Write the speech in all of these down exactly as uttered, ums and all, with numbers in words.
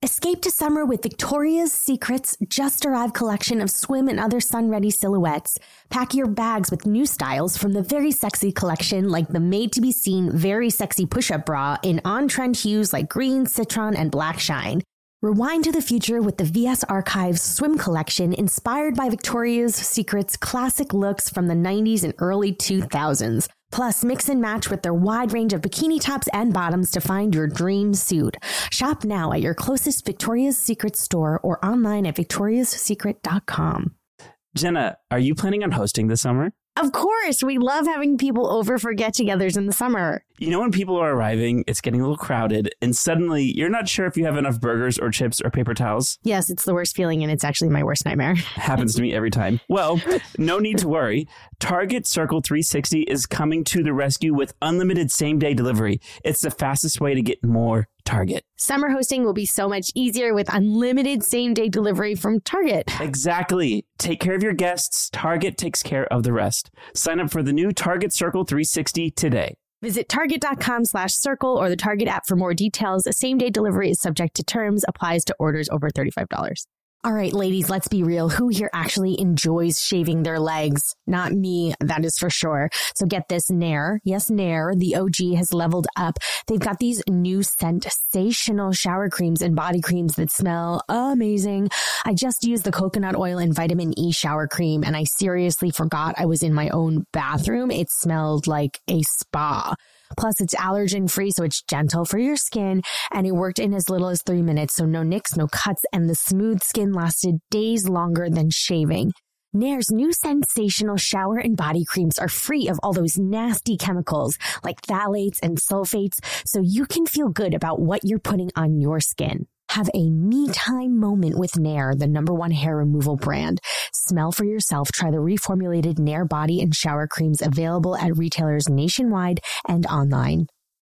Escape to summer with Victoria's Secret's just-arrived collection of swim and other sun-ready silhouettes. Pack your bags with new styles from the very sexy collection, like the made-to-be-seen very sexy push-up bra in on-trend hues like green, citron, and black shine. Rewind to the future with the V S Archives swim collection inspired by Victoria's Secret's classic looks from the nineties and early two thousands. Plus, mix and match with their wide range of bikini tops and bottoms to find your dream suit. Shop now at your closest Victoria's Secret store or online at victorias secret dot com. Jenna, are you planning on hosting this summer? Of course. We love having people over for get-togethers in the summer. You know, when people are arriving, it's getting a little crowded, and suddenly you're not sure if you have enough burgers or chips or paper towels. Yes, it's the worst feeling, and it's actually my worst nightmare. Happens to me every time. Well, no need to worry. Target Circle three sixty is coming to the rescue with unlimited same-day delivery. It's the fastest way to get more Target. Summer hosting will be so much easier with unlimited same-day delivery from Target. Exactly. Take care of your guests. Target takes care of the rest. Sign up for the new Target Circle three sixty today. Visit target.com slash circle or the Target app for more details. A same-day delivery is subject to terms, applies to orders over thirty-five dollars. All right, ladies, let's be real. Who here actually enjoys shaving their legs? Not me, that is for sure. So get this, Nair. Yes, Nair, the O G, has leveled up. They've got these new sensational shower creams and body creams that smell amazing. I just used the coconut oil and vitamin E shower cream, and I seriously forgot I was in my own bathroom. It smelled like a spa. Plus, it's allergen-free, so it's gentle for your skin, and it worked in as little as three minutes, so no nicks, no cuts, and the smooth skin lasted days longer than shaving. Nair's new sensational shower and body creams are free of all those nasty chemicals like phthalates and sulfates, so you can feel good about what you're putting on your skin. Have a me-time moment with Nair, the number one hair removal brand. Smell for yourself. Try the reformulated Nair body and shower creams available at retailers nationwide and online.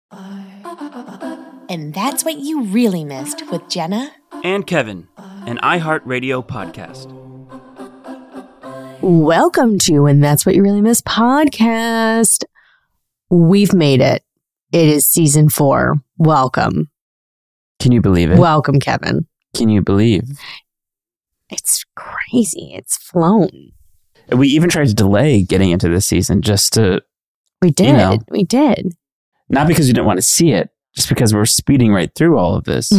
And that's what you really missed with Jenna and Kevin, an iHeartRadio podcast. Welcome to And That's What You Really Missed podcast. We've made it. It is season four. Welcome. Can you believe it? Welcome, Kevin. Can you believe? It's crazy. It's flown. We even tried to delay getting into this season just to... We did. You know, we did. Not because we didn't want to see it, just because we're speeding right through all of this.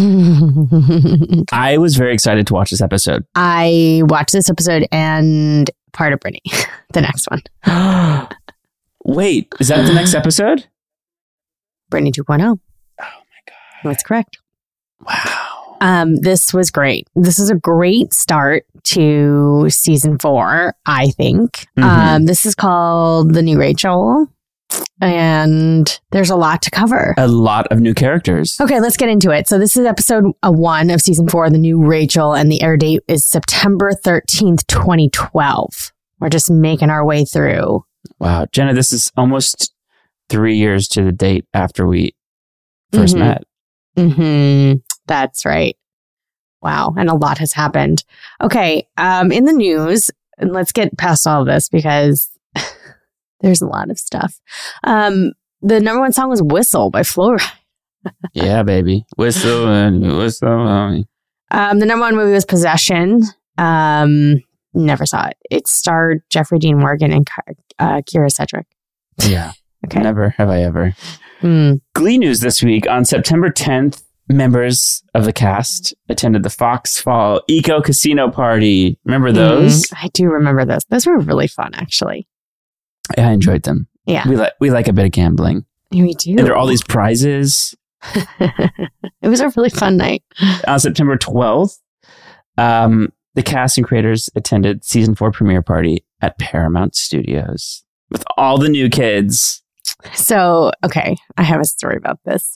I was very excited to watch this episode. I watched this episode and part of Brittany, the next one. Wait, is that the next episode? Brittany two point oh. Oh my God. That's correct. Wow. Um, this was great. This is a great start to season four, I think. Mm-hmm. Um, this is called The New Rachel. And there's a lot to cover. A lot of new characters. Okay, let's get into it. So this is episode uh, one of season four, The New Rachel, and the air date is September thirteenth, twenty twelve. We're just making our way through. Wow. Jenna, this is almost three years to the date after we first mm-hmm. met. Mm-hmm. That's right. Wow. And a lot has happened. Okay. Um, in the news, and let's get past all of this because there's a lot of stuff. Um, the number one song was Whistle by Flo Rida. Yeah, baby. Whistle and whistle. Um, the number one movie was Possession. Um, never saw it. It starred Jeffrey Dean Morgan and uh, Kira Sedgwick. Yeah. Okay. Never have I ever. Mm. Glee news this week. On September tenth, members of the cast attended the Fox Fall Eco Casino Party. Remember those? Mm, I do remember those. Those were really fun, actually. Yeah, I enjoyed them. Yeah. We like we like a bit of gambling. Yeah, we do. And there are all these prizes. It was a really fun night. On September twelfth, um, the cast and creators attended season four premiere party at Paramount Studios with all the new kids. So, okay, I have a story about this.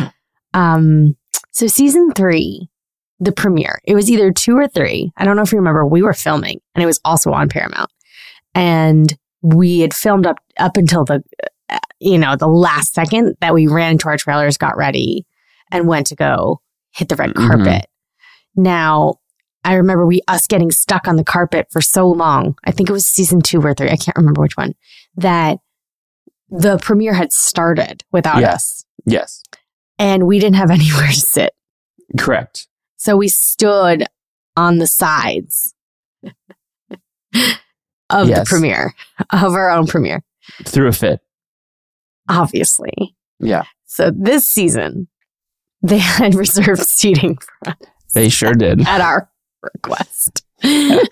um, so season three, the premiere, it was either two or three. I don't know if you remember, we were filming and it was also on Paramount. And we had filmed up, up until the, uh, you know, the last second that we ran into our trailers, got ready and went to go hit the red Mm-hmm. carpet. Now, I remember we us getting stuck on the carpet for so long. I think it was season two or three. I can't remember which one. That the premiere had started without yeah. us. Yes. And we didn't have anywhere to sit. Correct. So we stood on the sides of Yes. the premiere, of our own premiere, Threw a fit. obviously. Yeah. So this season, they had reserved seating for us They sure did. at our request. It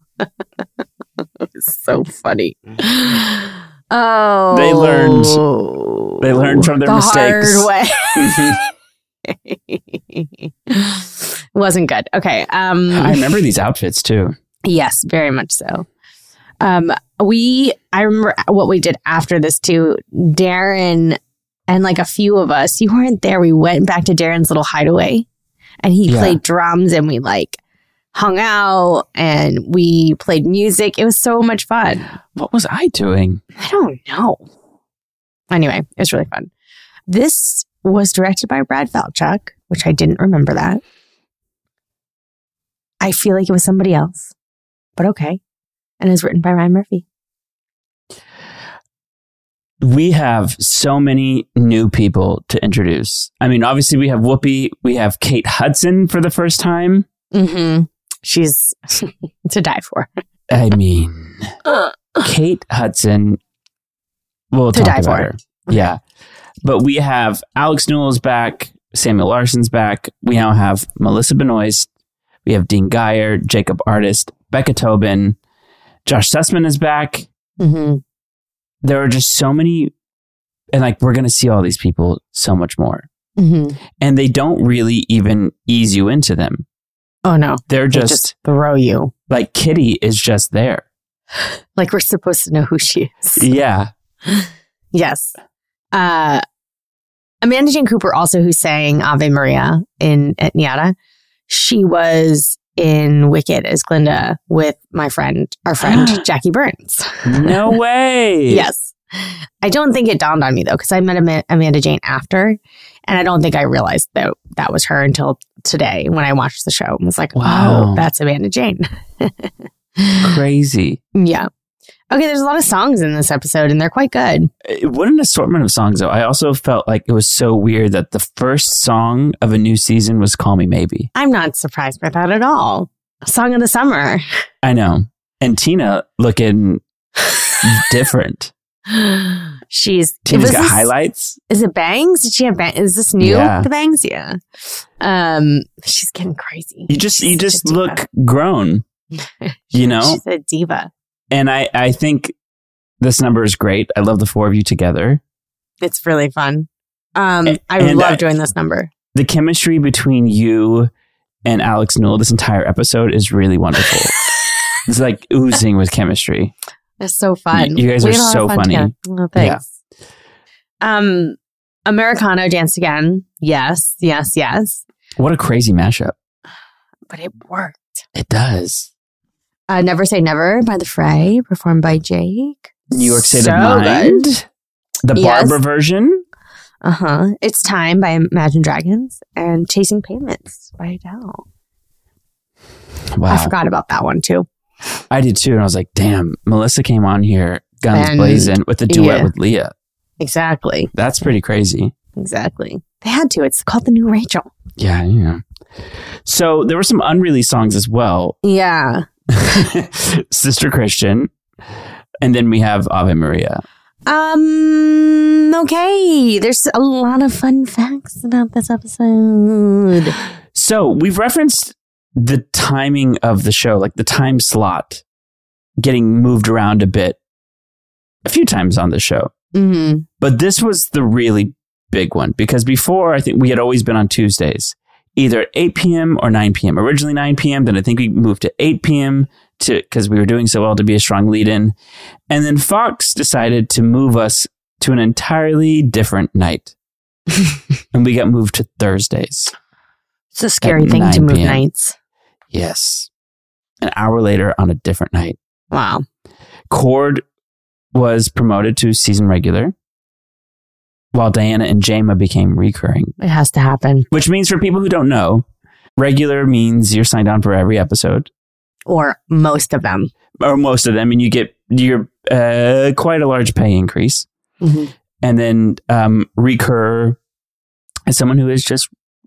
was so funny. Oh, They learned. They learned from their the mistakes. hard way. Wasn't good. Okay. Um, I remember these outfits too. Yes, very much so. Um, we, I remember what we did after this too. Darren and like a few of us, you weren't there. We went back to Darren's little hideaway and he Yeah. played drums and we like hung out and we played music. It was so much fun. What was I doing? I don't know. Anyway, it was really fun. This was directed by Brad Falchuk, which I didn't remember that. I feel like it was somebody else, but okay. And it was written by Ryan Murphy. We have so many new people to introduce. I mean, obviously we have Whoopi. We have Kate Hudson for the first time. Mm-hmm. She's to die for. I mean, Kate Hudson. We'll To talk die about for. her. Yeah. But we have Alex Newell's back. Samuel Larson's back. We now have Melissa Benoist. We have Dean Geyer, Jacob Artist, Becca Tobin. Josh Sussman is back. Mm-hmm. There are just so many. And like, we're going to see all these people so much more. Mm-hmm. And they don't really even ease you into them. Oh, no. They're They just, just throw you. like Kitty is just there. Like we're supposed to know who she is. Yeah. Yes. Uh, Amanda Jane Cooper, also who sang Ave Maria in at Niata, she was in Wicked as Glinda with my friend, our friend Jackie Burns. No way. Yes. I don't think it dawned on me though, because I met Ama- Amanda Jane after, and I don't think I realized that that was her until today when I watched the show and was like, Wow. oh, that's Amanda Jane. Crazy. Yeah. Okay, there's a lot of songs in this episode, and they're quite good. What an assortment of songs, though. I also felt like it was so weird that the first song of a new season was Call Me Maybe. I'm not surprised by that at all. Song of the summer. I know. And Tina looking different. She's Tina's was got this- highlights. Is it bangs? Did she have bangs? Is this new? Yeah. The bangs? Yeah. Um, she's getting crazy. You just, you She's just a diva. look grown, you know? She's a diva. And I, I think this number is great. I love the four of you together. It's really fun. Um, A- I and love I- doing this number. The chemistry between you and Alex Newell this entire episode is really wonderful. It's like oozing with chemistry. It's so fun. You guys We are had a lot so of fun funny. together. Oh, thanks. Um, Americano Dance Again. Yes, yes, yes. What a crazy mashup. But it worked. It does. Uh, Never Say Never by The Fray, performed by Jake. New York State So of Mind. good. The Yes. Barbara version. Uh-huh. It's Time by Imagine Dragons and Chasing Payments by Adele. Wow. I forgot about that one too. I did too. And I was like, damn, Melissa came on here guns And- blazing with the duet yeah. with Leah. Exactly. That's pretty crazy. Exactly. They had to. It's called The New Rachel. Yeah, yeah. So there were some unreleased songs as well. Yeah. Sister Christian. And then we have Ave Maria. Um, okay. There's a lot of fun facts about this episode. So we've referenced the timing of the show, like the time slot getting moved around a bit a few times on the show. Mm-hmm. But this was the really big one because before I think we had always been on Tuesdays, either at eight p.m. or nine p.m. Originally nine p.m. Then I think we moved to eight p.m. to because we were doing so well to be a strong lead in. And then Fox decided to move us to an entirely different night. And we got moved to Thursdays. It's a scary At thing to nine move p.m. nights. Yes. An hour later on a different night. Wow. Cord was promoted to season regular, while Diana and Jayma became recurring. It has to happen. Which means for people who don't know, regular means you're signed on for every episode, Or most of them. or most of them, and you get your uh, quite a large pay increase. Mm-hmm. And then um, recur as someone who is just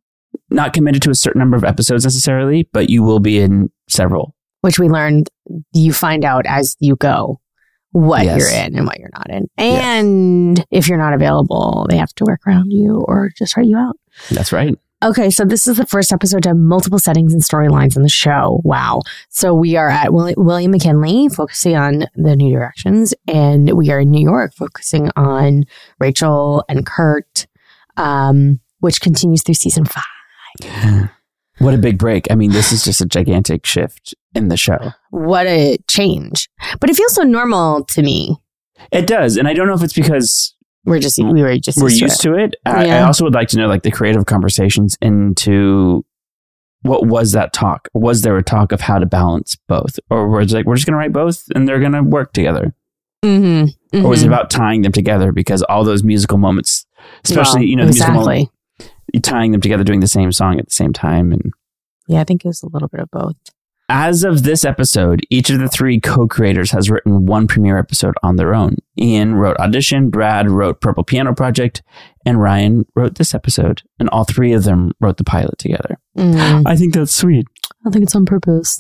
not committed to a certain number of episodes necessarily, but you will be in several. Which we learned you find out as you go what Yes. you're in and what you're not in. And yes. if you're not available, they have to work around you or just write you out. That's right. Okay, so this is the first episode to have multiple settings and storylines in the show. Wow. So we are at Will- William McKinley, focusing on the New Directions, and we are in New York, focusing on Rachel and Kurt, um, which continues through season five. What a big break. I mean, this is just a gigantic shift in the show. What a change. But it feels so normal to me. It does. And I don't know if it's because we're just we were just we're used, used to it. to it. I, Yeah. I also would like to know like the creative conversations into what was that talk? Was there a talk of how to balance both? Or was it like, we're just going to write both and they're going to work together? Mm-hmm. Mm-hmm. Or was it about tying them together? Because all those musical moments, especially, Well, you know, the musical exactly. moment, tying them together, doing the same song at the same time. And Yeah, I think it was a little bit of both. as of this episode, each of the three co-creators has written one premiere episode on their own. Ian wrote Audition, Brad wrote Purple Piano Project, and Ryan wrote this episode. And all three of them wrote the pilot together. Mm. I think that's sweet. I think it's on purpose.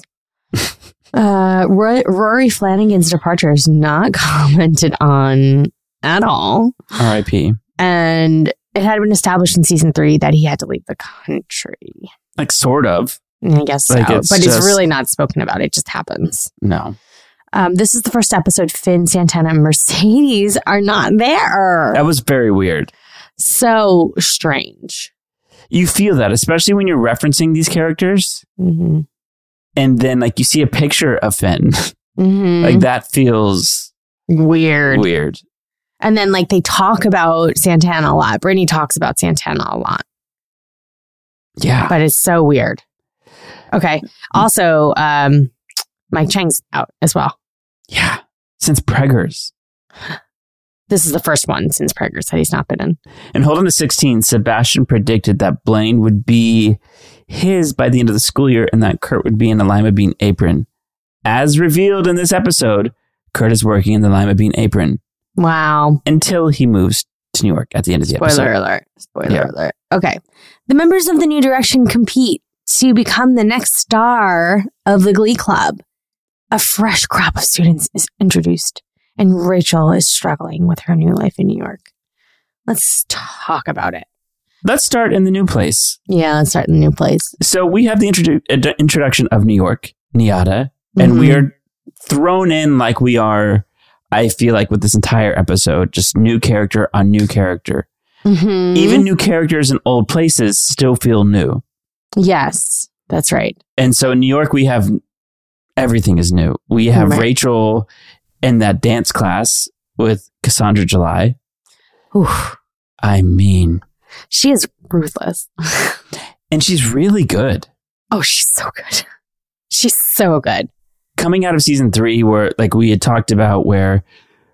uh, Roy, Rory Flanagan's departure is not commented on at all. R I P And it had been established in season three that he had to leave the country. Like, sort of. I guess Like, so. it's But just- it's really not spoken about. It just happens. No. Um, this is the first episode. Finn, Santana, and Mercedes are not there. That was very weird. So strange. You feel that, especially when you're referencing these characters. Mm-hmm. And then, like, you see a picture of Finn. Mm-hmm. Like, that feels Weird. weird. And then, like, they talk about Santana a lot. Brittany talks about Santana a lot. Yeah. But it's so weird. Okay. Also, um, Mike Chang's out as well. Yeah. Since Preggers. This is the first one since Preggers that he's not been in. And hold on to sixteen, Sebastian predicted that Blaine would be his by the end of the school year and that Kurt would be in the Lima Bean apron. As revealed in this episode, Kurt is working in the Lima Bean apron Wow. until he moves to New York at the end of the Spoiler episode. alert. Spoiler Yeah. alert. Okay. The members of the New Direction compete to become the next star of the Glee Club. A fresh crop of students is introduced, and Rachel is struggling with her new life in New York. Let's talk about it. Let's start in the new place. Yeah, let's start in the new place. So we have the introdu- uh, introduction of New York, Niata, and Mhm. we are thrown in like we are, I feel like, with this entire episode, just new character on new character. Mhm. Even new characters in old places still feel new. Yes, that's right. And so in New York, we have everything is new. We have Right. Rachel in that dance class with Cassandra July. Oof. I mean, She is ruthless. and she's really good. Oh, she's so good. She's so good. Coming out of season three, where like we had talked about, where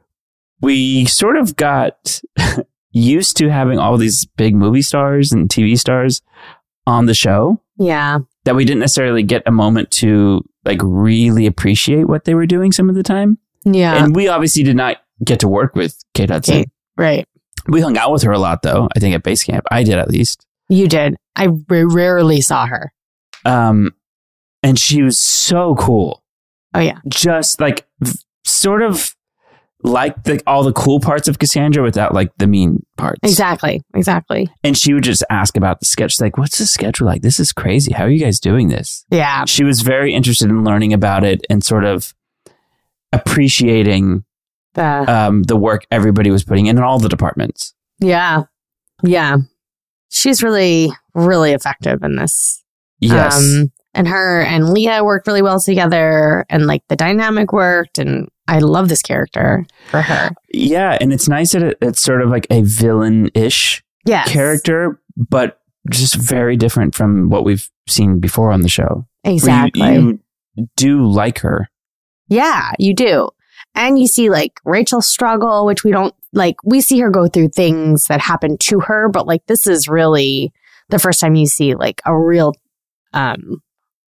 we sort of got used to having all these big movie stars and T V stars on the show, Yeah. that we didn't necessarily get a moment to like really appreciate what they were doing some of the time. Yeah. And we obviously did not get to work with Kate Hudson. Kate, right. We hung out with her a lot, though. I think at base camp, I did at least. You did. I r- rarely saw her. Um, and she was so cool. Oh, yeah. Just like v- sort of like the, all the cool parts of Cassandra without like the mean parts. Exactly. Exactly. And she would just ask about the sketch. Like, what's the schedule like? This is crazy. How are you guys doing this? Yeah. She was very interested in learning about it and sort of appreciating The, um, the work everybody was putting in in all the departments. yeah. Yeah. She's really, really effective in this. Yes. Um, and her and Leah worked really well together, and like the dynamic worked. And I love this character for her. Yeah, and it's nice that it, it's sort of like a villain-ish Yes. character, but just very different from what we've seen before on the show. Where you- Exactly. You, do like her. Yeah, you do. And you see like Rachel struggle, which we don't like. We see her go through things that happen to her, but like this is really the first time you see like a real um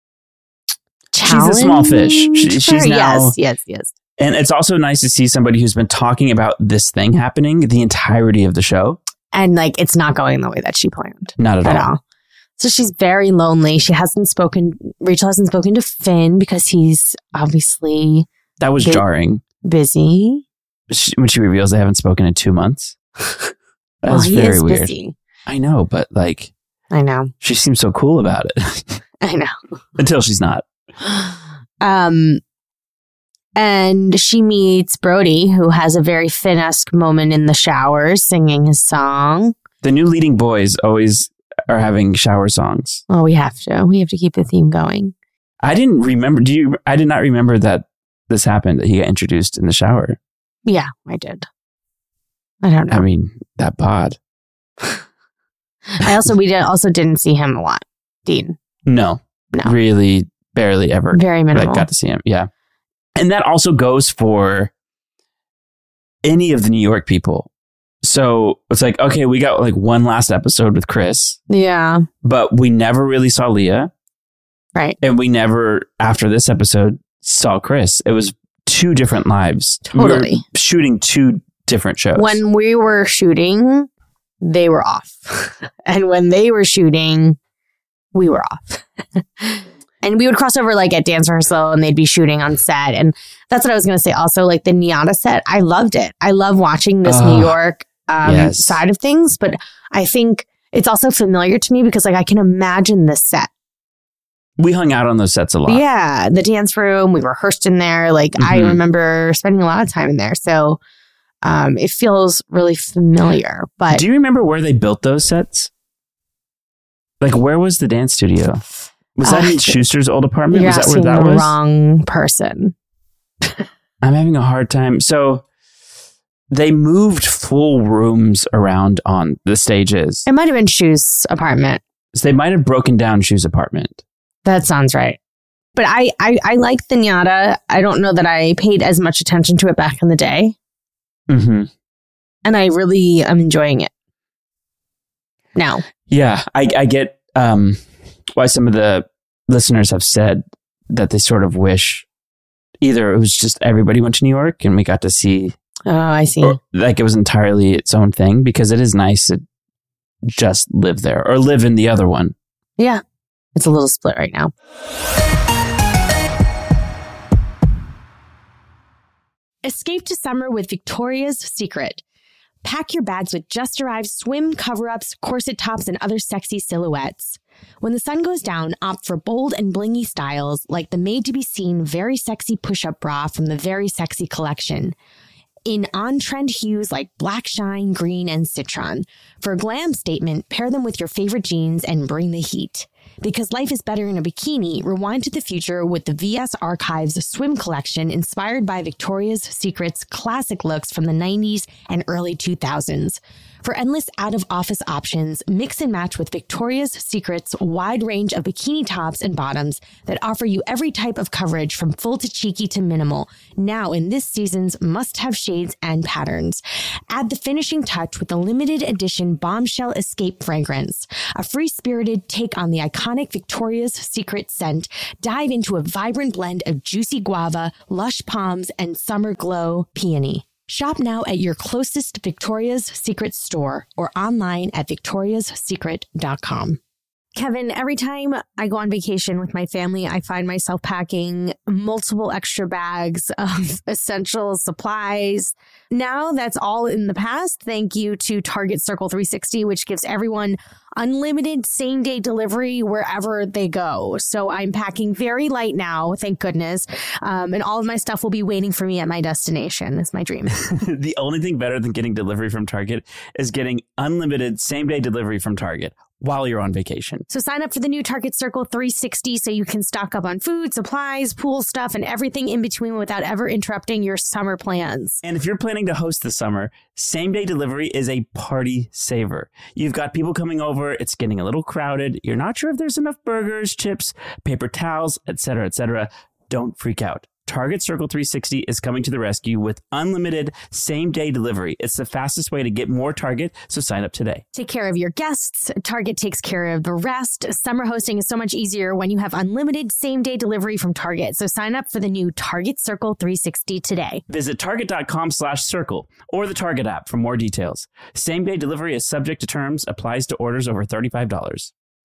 She's a small fish. She- challenge she's for- now- yes, yes, yes. And it's also nice to see somebody who's been talking about this thing happening the entirety of the show. And like it's not going the way that she planned Not at, at all. all. So she's very lonely. She hasn't spoken, Rachel hasn't spoken to Finn because he's obviously That was bu- jarring. busy. She, when she reveals they haven't spoken in two months. That's well, he very is weird. busy. I know, but like, I know. she seems so cool about it. I know. Until she's not. Um, and she meets Brody, who has a very Finn-esque moment in the shower singing his song. The new leading boys always are having shower songs. Well, we have to. We have to keep the theme going. I didn't remember. Do you? I did not remember that this happened, that he got introduced in the shower. Yeah, I did. I don't know. I mean, that bod. I also, we did, also didn't see him a lot, Dean. No. No. Really, barely ever. Very minimal. Like, got to see him. Yeah. And that also goes for any of the New York people. So it's like, okay, we got like one last episode with Chris, Yeah. but we never really saw Leah. Right. And we never, after this episode, saw Chris. It was two different lives. Totally. We were shooting two different shows. When we were shooting, they were off. And when they were shooting, we were off. And we would cross over like at dance rehearsal and they'd be shooting on set. And that's what I was going to say. Also, like the Niata set, I loved it. I love watching this Oh, New York um, yes. side of things. But I think it's also familiar to me because like I can imagine this set. We hung out on those sets a lot. Yeah. The dance room, we rehearsed in there. Like I Mhm. remember spending a lot of time in there. So um, it feels really familiar. But Do you remember where they built those sets? Like, where was the dance studio? Was that Uh, in Schuster's old apartment? you're Was that where asking that the was? wrong person. I'm having a hard time. So they moved full rooms around on the stages. It might have been Shu's apartment. So they might have broken down Shu's apartment. That sounds right. But I, I, I like the Nyata. I don't know that I paid as much attention to it back in the day. Mm-hmm. And I really am enjoying it now. Yeah, I, I get um, why some of the listeners have said that they sort of wish either it was just everybody went to New York and we got to see, Oh, I see. or like it was entirely its own thing, because it is nice to just live there or live in the other one. Yeah. It's a little split right now. Escape to summer with Victoria's Secret. Pack your bags with just arrived swim cover-ups, corset tops, and other sexy silhouettes. When the sun goes down, opt for bold and blingy styles like the made-to-be-seen Very Sexy Push-Up Bra from the Very Sexy collection. In on-trend hues like black shine, green, and citron. For a glam statement, pair them with your favorite jeans and bring the heat. Because life is better in a bikini, rewind to the future with the V S Archives swim collection inspired by Victoria's Secret's classic looks from the nineties and early two thousands. For endless out-of-office options, mix and match with Victoria's Secret's wide range of bikini tops and bottoms that offer you every type of coverage from full to cheeky to minimal, now in this season's must-have shades and patterns. Add the finishing touch with the limited edition Bombshell Escape fragrance, a free-spirited take on the iconic Victoria's Secret scent. Dive into a vibrant blend of juicy guava, lush palms, and summer glow peony. Shop now at your closest Victoria's Secret store or online at victorias secret dot com. Kevin, every time I go on vacation with my family, I find myself packing multiple extra bags of essential supplies. Now that's all in the past, thank you to Target Circle three sixty, which gives everyone unlimited same-day delivery wherever they go. So I'm packing very light now, thank goodness. Um, and all of my stuff will be waiting for me at my destination. It's my dream. The only thing better than getting delivery from Target is getting unlimited same-day delivery from Target while you're on vacation. So sign up for the new Target Circle three sixty so you can stock up on food, supplies, pool stuff, and everything in between without ever interrupting your summer plans. And if you're planning to host this summer, same-day delivery is a party saver. You've got people coming over, it's getting a little crowded, you're not sure if there's enough burgers, chips, paper towels, et cetera, et cetera. Don't freak out. Target Circle three sixty is coming to the rescue with unlimited same-day delivery. It's the fastest way to get more Target, so sign up today. Take care of your guests. Target takes care of the rest. Summer hosting is so much easier when you have unlimited same-day delivery from Target. So sign up for the new Target Circle three sixty today. Visit target.com slash circle or the Target app for more details. Same-day delivery is subject to terms, applies to orders over thirty-five dollars.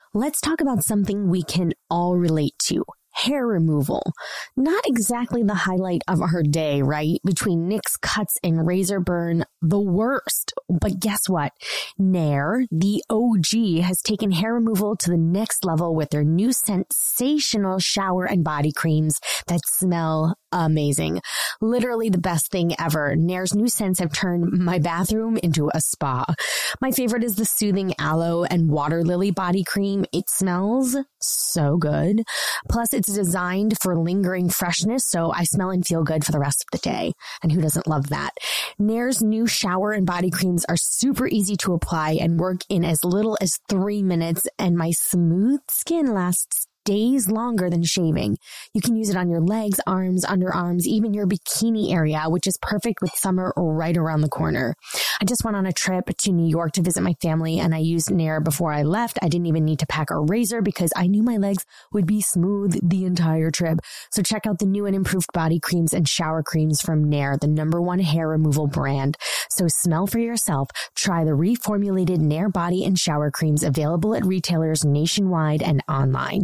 Let's talk about something we can all relate to. Hair removal. Not exactly the highlight of her day, right? Between Nick's cuts and razor burn, the worst. But guess what? Nair, the O G, has taken hair removal to the next level with their new sensational shower and body creams that smell amazing. Literally the best thing ever. Nair's new scents have turned my bathroom into a spa. My favorite is the soothing aloe and water lily body cream. It smells so good. Plus, it's designed for lingering freshness, so I smell and feel good for the rest of the day. And who doesn't love that? Nair's new shower and body creams are super easy to apply and work in as little as three minutes, and my smooth skin lasts days longer than shaving. You can use it on your legs, arms, underarms, even your bikini area, which is perfect with summer right around the corner. I just went on a trip to New York to visit my family, and I used Nair before I left. I didn't even need to pack a razor because I knew my legs would be smooth the entire trip. So check out the new and improved body creams and shower creams from Nair, the number one hair removal brand. So smell for yourself. Try the reformulated Nair body and shower creams available at retailers nationwide and online.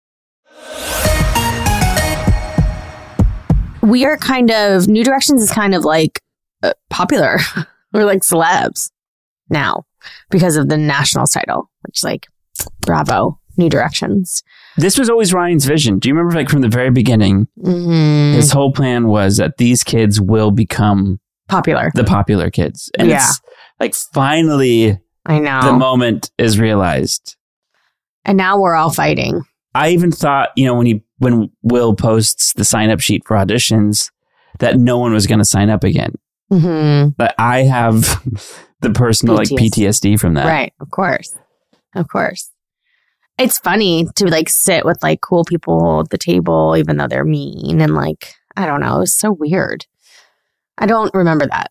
We are kind of, New Directions is kind of like uh, popular. We're like celebs now because of the Nationals title, which is like, bravo, New Directions. This was always Ryan's vision. Do you remember, like, from the very beginning, mm-hmm. his whole plan was that these kids will become popular, the popular kids. And yeah. it's like, finally, I know the moment is realized. And now we're all fighting. I even thought, you know, when he when Will posts the sign up sheet for auditions, that no one was going to sign up again. Mm-hmm. But I have the personal P T S D. Like P T S D from that. Right. Of course. Of course. It's funny to like sit with like cool people at the table, even though they're mean. And like, I don't know. It's so weird. I don't remember that.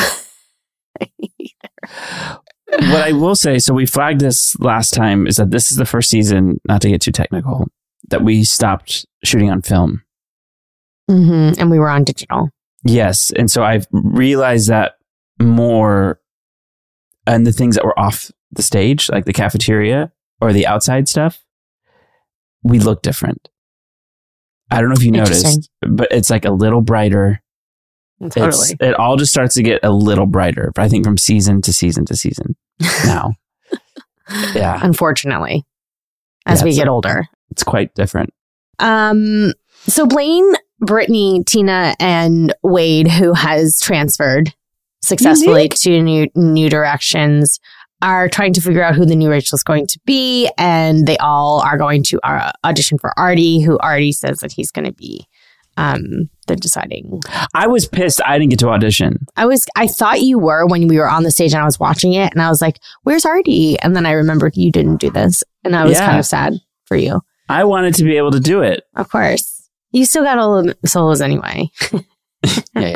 What I will say, so we flagged this last time, is that this is the first season, not to get too technical, that we stopped shooting on film. Mm-hmm. And we were on digital. Yes. And so I've realized that more, and the things that were off the stage, like the cafeteria or the outside stuff, we look different. I don't know if you noticed, but it's like a little brighter. Totally. It's, it all just starts to get a little brighter, I think, from season to season to season now. Yeah. Unfortunately, as yeah, we get older. It's quite different. Um. So Blaine, Brittany, Tina, and Wade, who has transferred successfully Unique. to new, new Directions, are trying to figure out who the new Rachel is going to be. And they all are going to uh, audition for Artie, who Artie says that he's going to be um the deciding. I was pissed I didn't get to audition. I was I thought you were when we were on the stage and I was watching it, and I was like, where's Artie? And then I remembered you didn't do this, and I was yeah. kind of sad for you. I wanted to be able to do it. Of course. You still got all the solos anyway. yeah, yeah.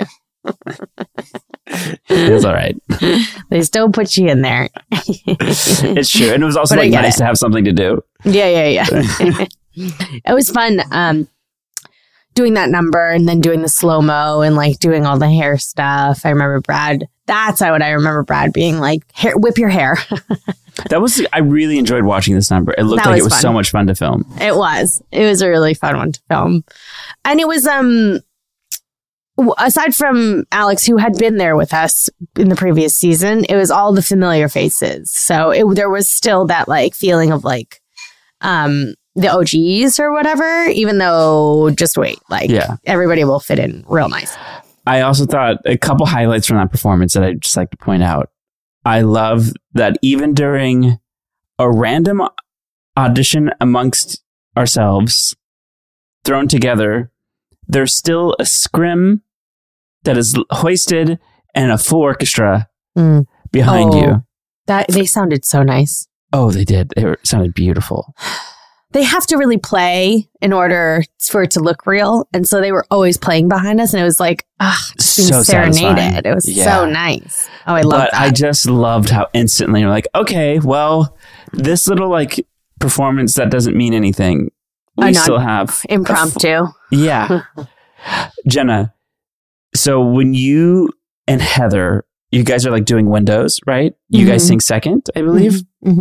It's all right. They still put you in there. It's true. And it was also like nice it. to have something to do. Yeah, yeah, yeah. It was fun. Um doing that number and then doing the slow-mo and like doing all the hair stuff. I remember Brad. That's what I remember Brad being like, hair, whip your hair. That was, I really enjoyed watching this number. It looked that like was it was fun. so much fun to film. It was. It was a really fun one to film. And it was, um, aside from Alex, who had been there with us in the previous season, it was all the familiar faces. So it, there was still that like feeling of like, um, the O Gs or whatever, even though just wait, like yeah. everybody will fit in real nice. I also thought a couple highlights from that performance that I'd just like to point out. I love that even during a random audition amongst ourselves thrown together, there's still a scrim that is hoisted and a full orchestra mm. behind oh, you. That they sounded so nice. Oh, they did. They were, sounded beautiful. They have to really play in order for it to look real. And so they were always playing behind us. And it was like, ah, so serenaded. Satisfying. It was yeah. so nice. Oh, I love that. I just loved how instantly you're like, okay, well, this little like performance that doesn't mean anything. We still have impromptu. F- yeah. Jenna, so when you and Heather, you guys are like doing windows, right? You mm-hmm. guys sing second, I believe. Mm-hmm. Mm-hmm.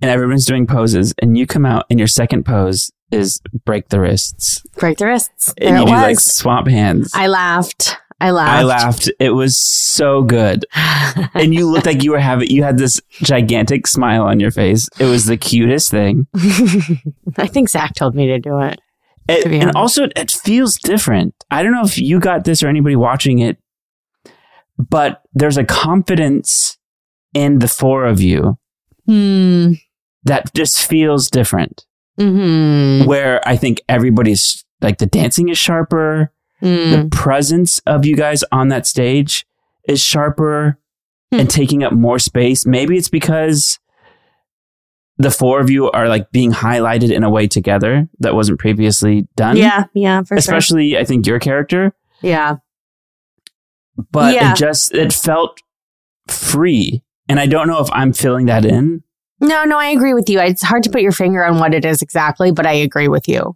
and everyone's doing poses, and you come out and your second pose is break the wrists. Break the wrists. There And you it do was. like swamp hands. I laughed. I laughed. I laughed. It was so good. And you looked like you were having, you had this gigantic smile on your face. It was the cutest thing. I think Zach told me to do it. It, to be and honest. also, it feels different. I don't know if you got this or anybody watching it, but there's a confidence in the four of you Hmm. that just feels different. Mm-hmm. Where I think everybody's like the dancing is sharper. Mm. The presence of you guys on that stage is sharper Hmm. and taking up more space. Maybe it's because the four of you are like being highlighted in a way together that wasn't previously done. Yeah, yeah, for Especially, I think, your character. sure. Yeah. But Yeah. it just, it felt free. And I don't know if I'm filling that in. No, no, I agree with you. It's hard to put your finger on what it is exactly, but I agree with you.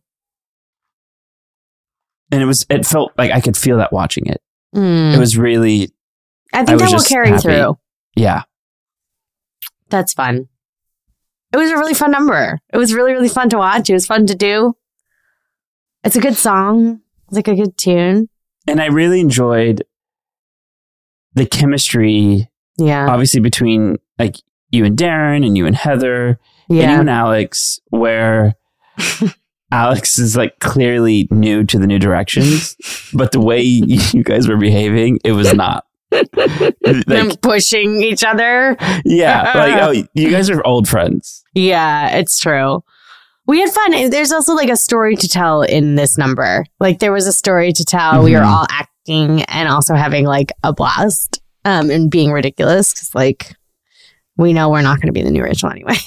And it was, it felt like I could feel that watching it. Mm. It was really, I I think was that will just carry happy. through. yeah. That's fun. It was a really fun number. It was really, really fun to watch. It was fun to do. It's a good song. It's like a good tune. And I really enjoyed the chemistry, Yeah. obviously, between like you and Darren and you and Heather and you Yeah. and Alex, where Alex is like clearly new to the new directions, but the way you guys were behaving, it was not. Them Like, pushing each other. yeah, like, oh, you guys are old friends. Yeah, it's true. We had fun. And there's also like a story to tell in this number. Like there was a story to tell. We were Mhm. all acting and also having like a blast um, and being ridiculous because like we know we're not going to be the new Rachel anyway.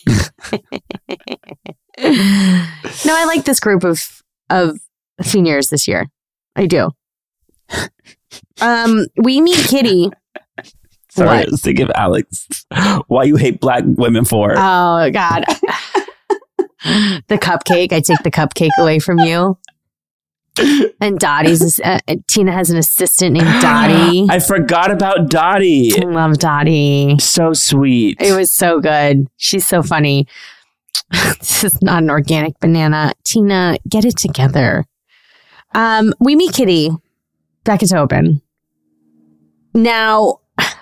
No, I like this group of of seniors this year. I do. Um, we meet Kitty. Sorry, What? I was thinking of Alex. Why you hate black women for? Oh God. The cupcake. I take the cupcake away from you. And Dottie's, uh, Tina has an assistant named Dottie. I forgot about Dottie. I love Dottie. So sweet. It was so good. She's so funny. This is not an organic banana. Tina, get it together. Um, we meet Kitty back at Tobin. Now,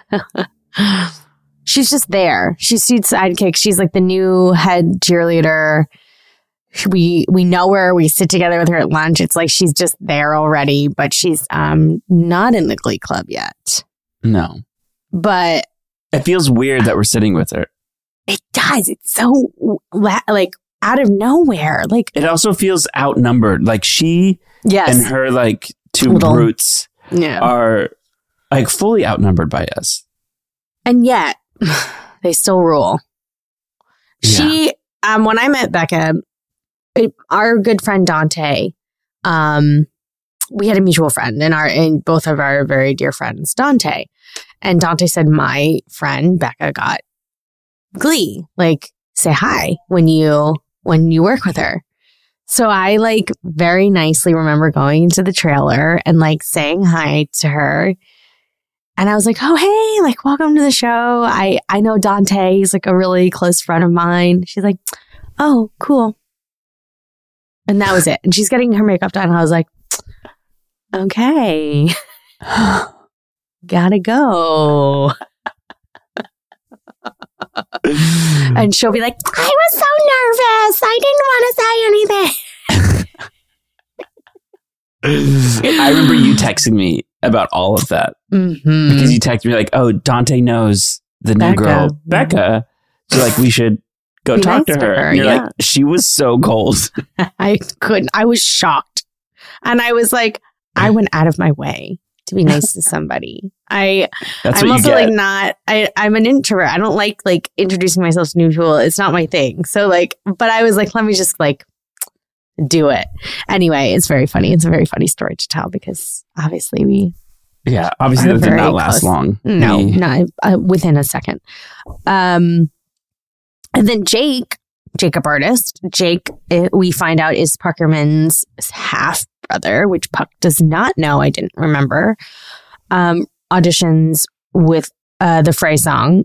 she's just there. She's Steve's sidekick. She's like the new head cheerleader. We we know her. We sit together with her at lunch. It's like she's just there already, but she's um not in the Glee Club yet. No. But It feels weird that we're sitting with her. it does. It's so la- like out of nowhere. Like It also feels outnumbered. Like she yes, and her like two Little- brutes yeah, are like fully outnumbered by us. and yet they still rule. She um when I met Becca, it, our good friend Dante, um, we had a mutual friend, and our and both of our very dear friends, Dante, and Dante said, "My friend Becca got Glee. Like, say hi when you when you work with her." So I like very nicely remember going into the trailer and like saying hi to her. And I was like, "Oh, hey, like, welcome to the show. I, I know Dante. He's like a really close friend of mine." She's like, "Oh, cool." And that was it. And she's getting her makeup done. And I was like, "Okay, gotta go." And she'll be like, "I was so nervous. I didn't want to say anything." I remember you texting me about all of that Mm-hmm. because you texted me like, "Oh, Dante knows the new Becca. girl, Becca. So like we should go Be talk nice to to her." her, And you're yeah. like, she was so cold. I couldn't. I was shocked. And I was like, I went out of my way to be nice to somebody. I, That's I'm what you also get. like not, I, I'm an introvert. I don't like like introducing myself to new people. It's not my thing. So like, but I was like, let me just like do it. Anyway, it's very funny. It's a very funny story to tell because obviously we, yeah, obviously are that did very not last close. long. no, We- not uh, within a second. Um, and then Jake, Jacob Artist, Jake, uh, we find out is Parkerman's half brother, which Puck does not know. I didn't remember. Um, auditions with uh, the Frey song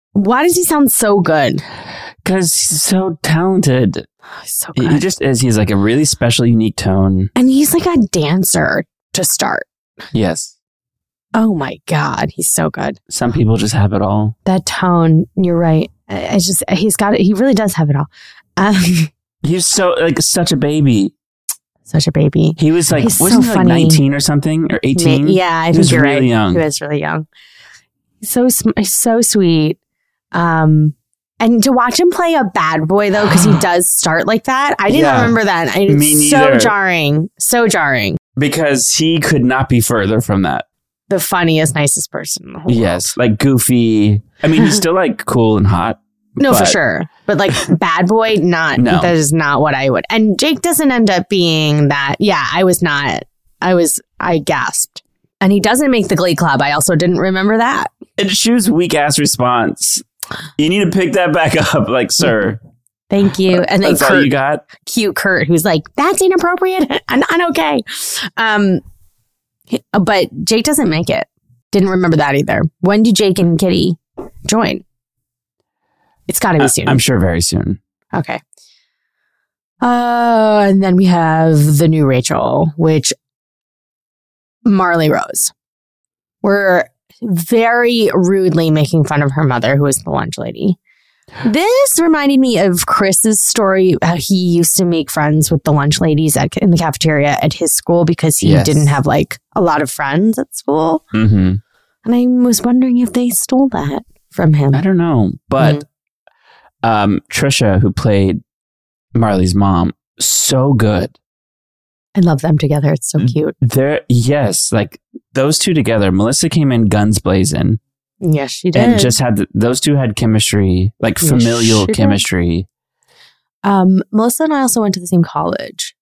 Why does he sound so good? Because he's so talented. Oh, so good. He just is. He's like a really special, unique tone. And he's like a dancer to start. Yes. Oh my God. He's so good. Some people just have it all. That tone. You're right. It's just, he's got it. He really does have it all. Um, He's so like such a baby. Such a baby. He was like, He's wasn't so he like funny. nineteen or something or eighteen? Yeah, I he think was you're really right. young. He was really young. So sm- so sweet. Um, and to watch him play a bad boy though, because he does start like that. I didn't Yeah. remember that. It's Me so neither. jarring. So jarring. Because he could not be further from that. The funniest, nicest person in the whole Yes, like goofy. I mean, he's still like cool and hot. No, for but- sure. But like bad boy, not, No. that is not what I would. And Jake doesn't end up being that. Yeah, I was not, I was, I gasped. And he doesn't make the Glee Club. I also didn't remember that. And Shu's weak ass response. You need to pick that back up, like, sir. Thank you. And then That's all Kurt, you got. cute Kurt, who's like, that's inappropriate and not okay. Um, he- but Jake doesn't make it. Didn't remember that either. When do Jake and Kitty join? It's got to be I- soon. I'm sure very soon. Okay. Uh, and then we have the new Rachel, which Marley Rose. We're very rudely making fun of her mother, who is the lunch lady. This reminded me of Chris's story. How he used to make friends with the lunch ladies at, in the cafeteria at his school because he Yes. didn't have like a lot of friends at school. Mm-hmm. And I was wondering if they stole that from him. I don't know. But um, Trisha, who played Marley's mom, so good. I love them together. It's so cute. There, yes, like those two together. Melissa came in guns blazing. Yes, she did. And just had, those two had chemistry, like Yes, familial she did. chemistry. Um, Melissa and I also went to the same college.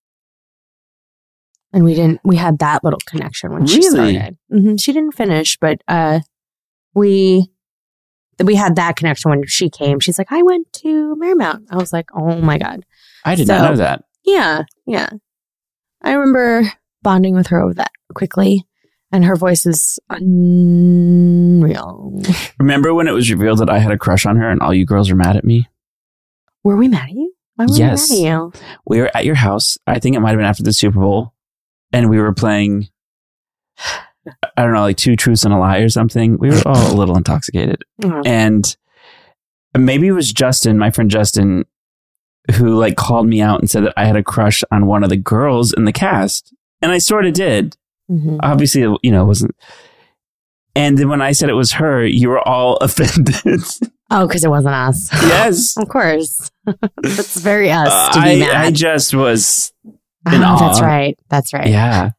And we didn't, we had that little connection when she Really? started. hmm She didn't finish, but uh, we, we had that connection when she came. She's like, I went to Marymount. I was like, oh my God. I did So- not know that. Yeah, yeah. I remember bonding with her over that quickly. And her voice is unreal. Remember when it was revealed that I had a crush on her and all you girls were mad at me? Were we mad at you? Why were Yes. we mad at you? We were at your house. I think it might have been after the Super Bowl. And we were playing, I don't know, like Two Truths and a Lie or something. We were all a little intoxicated. Oh. And maybe it was Justin, my friend Justin, who like called me out and said that I had a crush on one of the girls in the cast. And I sort of did. Mhm. Obviously, you know, it wasn't. And then when I said it was her, you were all offended. Oh, because it wasn't us. Yes. Of course. That's very us Uh, to be I, mad. I just was oh, in that's awe. right. That's right. Yeah.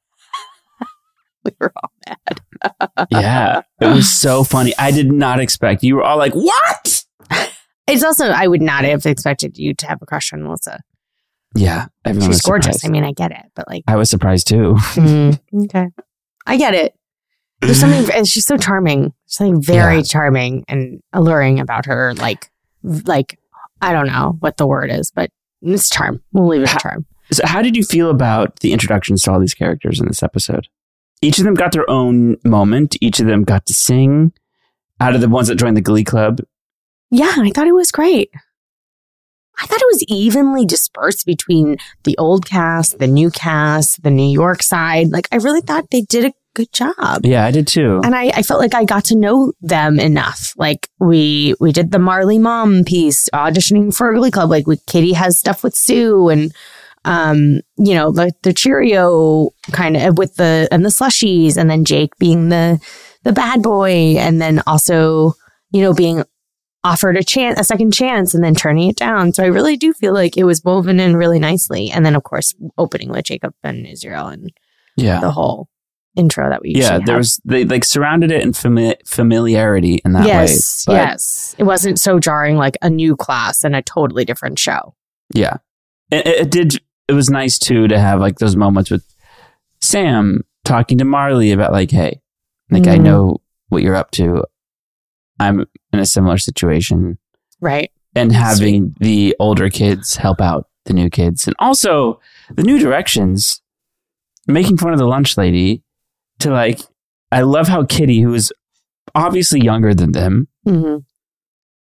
We were all mad. Yeah. It was so funny. I did not expect. You were all like, what? It's also, I would not have expected you to have a crush on Melissa. Yeah. Everyone She's was gorgeous. surprised. I mean, I get it, but like, I was surprised too. mm, okay. I get it. There's something, and she's so charming. There's something very Yeah. charming and alluring about her. Like, like, I don't know what the word is, but it's charm. We'll leave it at charm. So how did you feel about the introductions to all these characters in this episode? Each of them got their own moment. Each of them got to sing. Out of the ones that joined the Glee Club. Yeah, I thought it was great. I thought it was evenly dispersed between the old cast, the new cast, the New York side. Like, I really thought they did a good job. Yeah, I did too. And I, I felt like I got to know them enough. Like, we we did the Marley mom piece, auditioning for a Glee Club. Like, we, Kitty has stuff with Sue and, um, you know, like the Cheerio kind of with the, and the slushies. And then Jake being the, the bad boy. And then also, you know, being offered a chance, a second chance, and then turning it down. So I really do feel like it was woven in really nicely. And then, of course, opening with Jacob and Israel and Yeah. the whole intro that we usually Yeah, have. there was, they like surrounded it in fami- familiarity in that yes, way. But yes. It wasn't so jarring like a new class and a totally different show. Yeah. It, it did, it was nice too to have like those moments with Sam talking to Marley about like, hey, like I Mhm. know what you're up to. I'm in a similar situation. Right. And having the older kids help out the new kids. And also the new directions, making fun of the lunch lady to like, I love how Kitty, who is obviously younger than them, hmm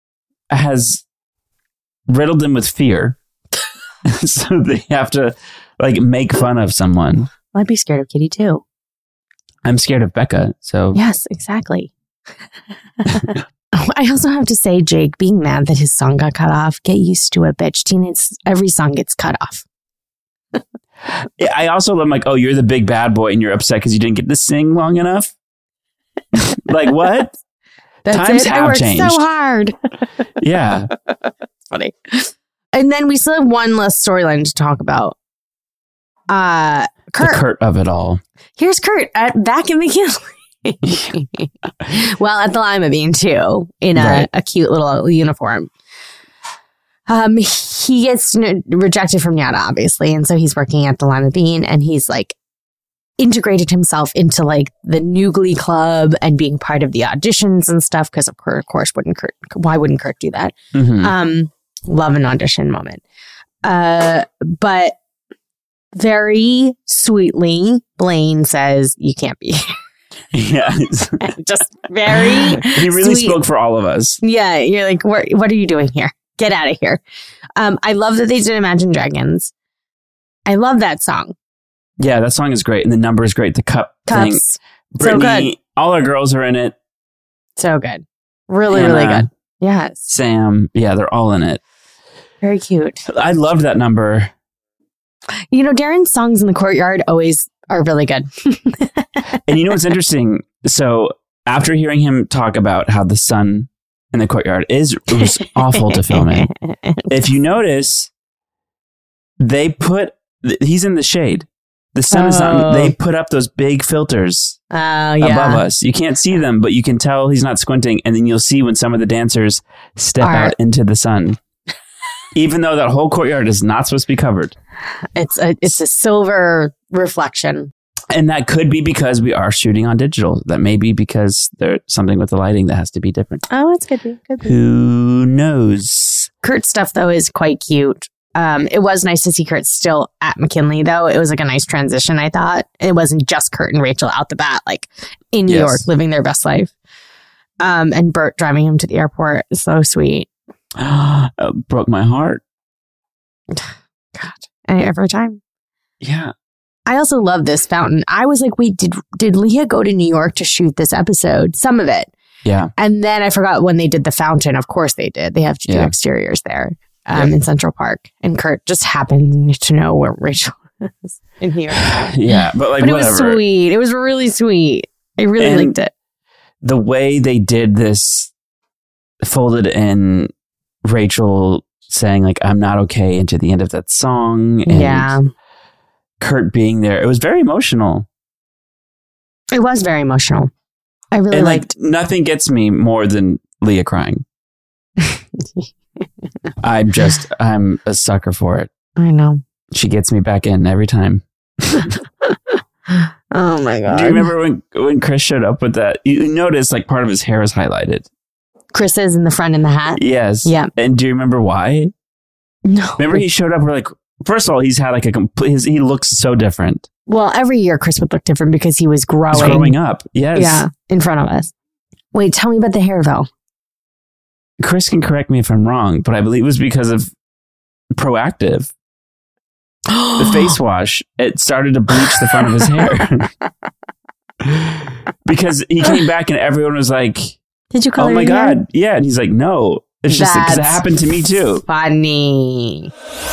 has riddled them with fear. So they have to like make fun of someone. Well, I'd be scared of Kitty too. I'm scared of Becca. So yes, exactly. I also have to say, Jake, being mad that his song got cut off, get used to it, bitch. Teenage, every song gets cut off. I also love like, oh, you're the big bad boy and you're upset because you didn't get to sing long enough. Like what? That's Times it. have I worked changed. so hard. Yeah. It's funny. And then we still have one less storyline to talk about. Uh, Kurt. The Kurt of it all. Here's Kurt at, back in McKinley. Well, at the Lima Bean too, in a, right. a cute little uniform. Um, he gets n- rejected from Yada, obviously, and so he's working at the Lima Bean, and he's like integrated himself into like the new Glee Club and being part of the auditions and stuff. Because of course, of course, wouldn't Kurt? Why wouldn't Kurt do that? Mm-hmm. Um, love an audition moment. Uh, but very sweetly, Blaine says, "You can't be." Yeah, just very. He really sweet. spoke for all of us. Yeah, you're like, what? What are you doing here? Get out of here. Um, I love that they did Imagine Dragons. I love that song. Yeah, that song is great, and the number is great. The cup Cups, thing. so Brittany, good. All our girls are in it. So good, really, Hannah, really good. Yes, Sam. Yeah, they're all in it. Very cute. I loved that number. You know, Darren's songs in the courtyard always are really good. And you know what's interesting? So after hearing him talk about how the sun in the courtyard is it was awful to film in. If you notice, they put he's in the shade. The sun oh. is not. They put up those big filters oh, yeah. above us. You can't see them, but you can tell he's not squinting. And then you'll see when some of the dancers step Are. out into the sun. Even though that whole courtyard is not supposed to be covered. It's a it's a silver reflection. And that could be because we are shooting on digital. That may be because there's something with the lighting that has to be different. Oh, it's could be. Could be. Who knows? Kurt's stuff, though, is quite cute. Um, it was nice to see Kurt still at McKinley, though. It was like a nice transition, I thought. It wasn't just Kurt and Rachel out the bat, like in New yes. York, living their best life. Um, and Bert driving him to the airport is so sweet. It broke my heart. God. And every time. Yeah. I also love this fountain. I was like, wait, did did Leah go to New York to shoot this episode? Some of it. Yeah. And then I forgot when they did the fountain. Of course they did. They have to do yeah. exteriors there um, yeah. in Central Park. And Kurt just happened to know where Rachel is in here. Yeah, but like but it whatever. was sweet. It was really sweet. I really and liked it. The way they did this folded in Rachel saying like, I'm not okay into the end of that song. And yeah. Kurt being there. It was very emotional. It was very emotional. I really and liked. Like, nothing gets me more than Leah crying. I'm just, I'm a sucker for it. I know. She gets me back in every time. Oh my God. Do you remember when, when Chris showed up with that? You noticed like part of his hair is highlighted. Chris is in the front in the hat? Yes. Yeah. And do you remember why? No. Remember he showed up, we're like, first of all, he's had like a complete, his, he looks so different. Well, every year Chris would look different because he was growing. He's growing up. Yes. Yeah. In front of us. Wait, tell me about the hair though. Chris can correct me if I'm wrong, but I believe it was because of Proactive. The face wash. It started to bleach the front of his hair. Because he came back and everyone was like, did you color oh my your God. hair? Yeah. And he's like, no. It's just because it happened to me too. Funny.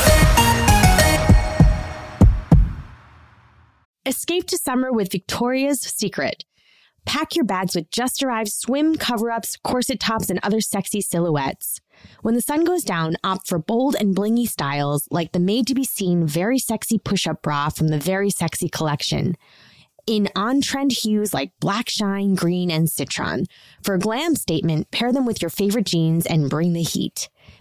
Escape to summer with Victoria's Secret. Pack your bags with just arrived swim cover-ups, corset tops, and other sexy silhouettes. When the sun goes down, opt for bold and blingy styles like the made-to-be-seen Very Sexy push-up bra from the Very Sexy collection. In on-trend hues like black shine, green, and citron. For a glam statement, pair them with your favorite jeans and bring the heat.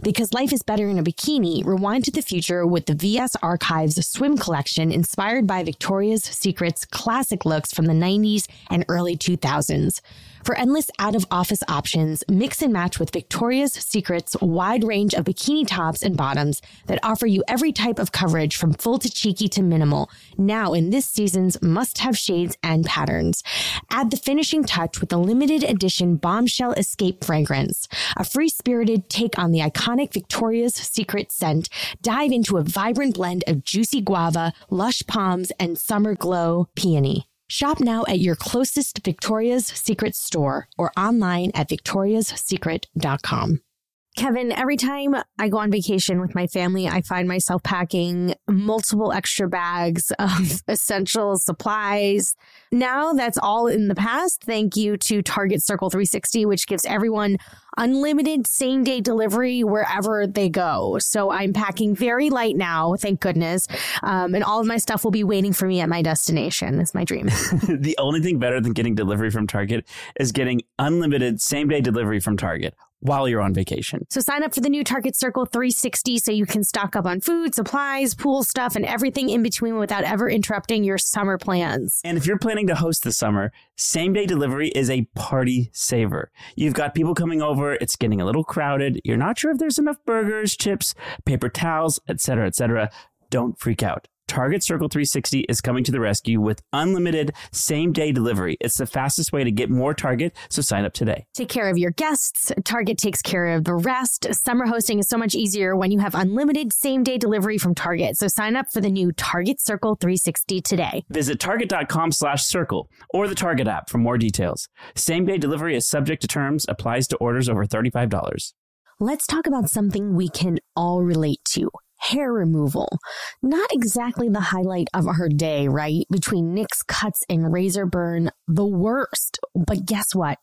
Because life is better in a bikini, rewind to the future with the V S Archives swim collection inspired by Victoria's Secret's classic looks from the nineties and early two thousands. For endless out-of-office options, mix and match with Victoria's Secret's wide range of bikini tops and bottoms that offer you every type of coverage from full to cheeky to minimal, now in this season's must-have shades and patterns. Add the finishing touch with the limited edition Bombshell Escape fragrance, a free-spirited take on the iconic Victoria's Secret scent. Dive into a vibrant blend of juicy guava, lush palms, and summer glow peony. Shop now at your closest Victoria's Secret store or online at victorias secret dot com. Kevin, every time I go on vacation with my family, I find myself packing multiple extra bags of essential supplies. Now that's all in the past. Thank you to Target Circle three sixty, which gives everyone unlimited same-day delivery wherever they go. So I'm packing very light now, thank goodness. Um, and all of my stuff will be waiting for me at my destination. It's my dream. The only thing better than getting delivery from Target is getting unlimited same-day delivery from Target while you're on vacation. So sign up for the new Target Circle three sixty so you can stock up on food, supplies, pool stuff, and everything in between without ever interrupting your summer plans. And if you're planning to host this summer, same-day delivery is a party saver. You've got people coming over, it's getting a little crowded, you're not sure if there's enough burgers, chips, paper towels, et cetera, et cetera. Don't freak out. Target Circle three sixty is coming to the rescue with unlimited same-day delivery. It's the fastest way to get more Target, so sign up today. Take care of your guests. Target takes care of the rest. Summer hosting is so much easier when you have unlimited same-day delivery from Target. So sign up for the new Target Circle three sixty today. Visit target.com slash circle or the Target app for more details. Same-day delivery is subject to terms, applies to orders over thirty-five dollars. Let's talk about something we can all relate to. Hair removal. Not exactly the highlight of her day, right? Between nicks, cuts, and razor burn, the worst. But guess what?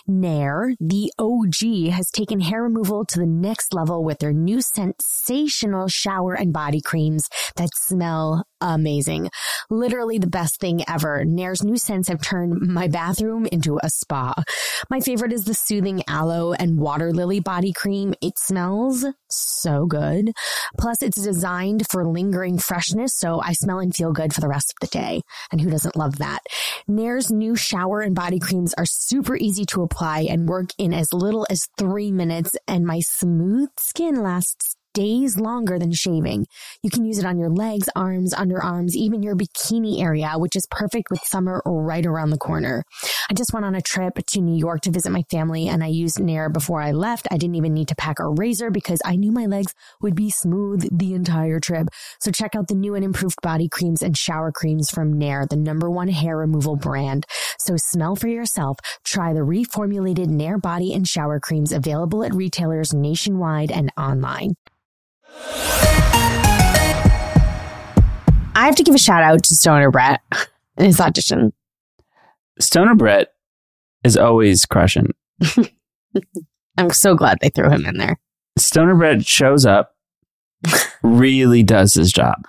Nair, the O G, has taken hair removal to the next level with their new sensational shower and body creams that smell amazing. Literally the best thing ever. Nair's new scents have turned my bathroom into a spa. My favorite is the soothing aloe and water lily body cream. It smells so good. Plus, it's designed for lingering freshness, so I smell and feel good for the rest of the day. And who doesn't love that? Nair's new shower and body creams are super easy to apply and work in as little as three minutes, and my smooth skin lasts days longer than shaving. You can use it on your legs, arms, underarms, even your bikini area, which is perfect with summer right around the corner. I just went on a trip to New York to visit my family, and I used Nair before I left. I didn't even need to pack a razor because I knew my legs would be smooth the entire trip. So check out the new and improved body creams and shower creams from Nair, the number one hair removal brand. So smell for yourself. Try the reformulated Nair body and shower creams available at retailers nationwide and online. I have to give a shout out to Stoner Brett in his audition. Stoner Brett is always crushing. I'm so glad they threw him in there. Stoner Brett shows up, really does his job.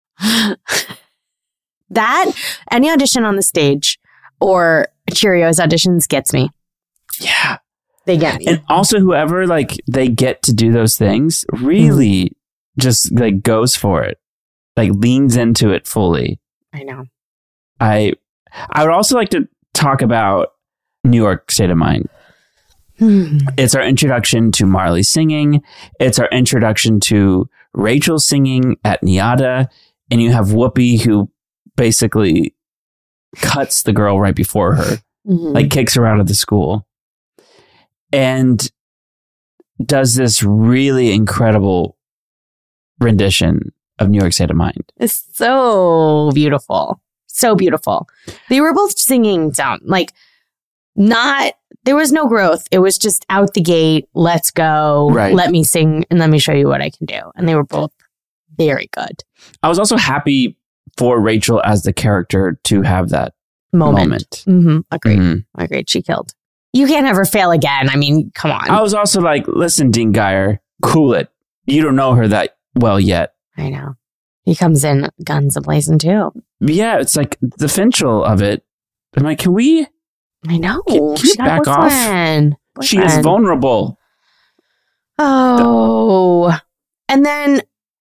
That, any audition on the stage or Cheerios auditions gets me. Yeah. They get me. And also whoever like they get to do those things really mm-hmm. just like goes for it. Like leans into it fully. I know. I I would also like to talk about New York State of Mind. Hmm. It's our introduction to Marley singing. It's our introduction to Rachel singing at Niada. And you have Whoopi who basically cuts the girl right before her. Mm-hmm. Like kicks her out of the school. And does this really incredible rendition of New York State of Mind. It's so beautiful. So beautiful. They were both singing down, like not, there was no growth. It was just out the gate. Let's go. Right. Let me sing and let me show you what I can do. And they were both very good. I was also happy for Rachel as the character to have that moment. moment. Mm-hmm. Agreed. Mm-hmm. Agreed. She killed. You can't ever fail again. I mean, come on. I was also like, listen, Dean Geyer, cool it. You don't know her that well yet. I know. He comes in guns a-blazing too. Yeah, it's like the Finchel of it. I'm like, can we? I know. Can, can you back off? Boyfriend. She is vulnerable. Oh. And then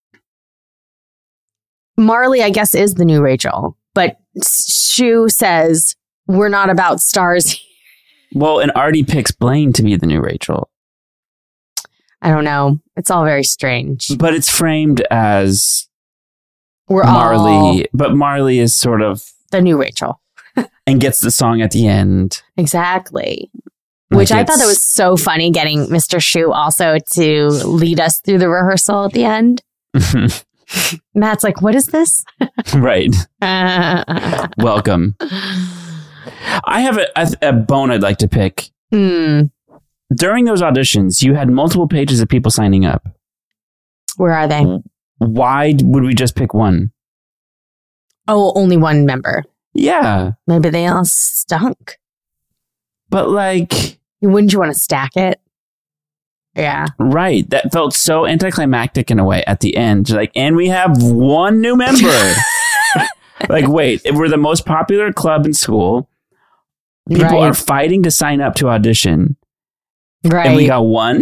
Marley, I guess, is the new Rachel. But Shu says, we're not about stars. Well, and Artie picks Blaine to be the new Rachel. I don't know. It's all very strange. But it's framed as We're Marley. all But Marley is sort of... the new Rachel. and gets the song at the end. Exactly. Like Which I thought it's- that was so funny, getting Mister Shu also to lead us through the rehearsal at the end. Matt's like, what is this? Right. Welcome. I have a, a, a bone I'd like to pick. Hmm. During those auditions, you had multiple pages of people signing up. Where are they? Why would we just pick one? Oh, only one member. Yeah. Maybe they all stunk. But like... Wouldn't you want to stack it? Yeah. Right. That felt so anticlimactic in a way at the end. Like, and we have one new member. Like, wait, if we're the most popular club in school. People Right. are fighting to sign up to audition. Right. And we got one?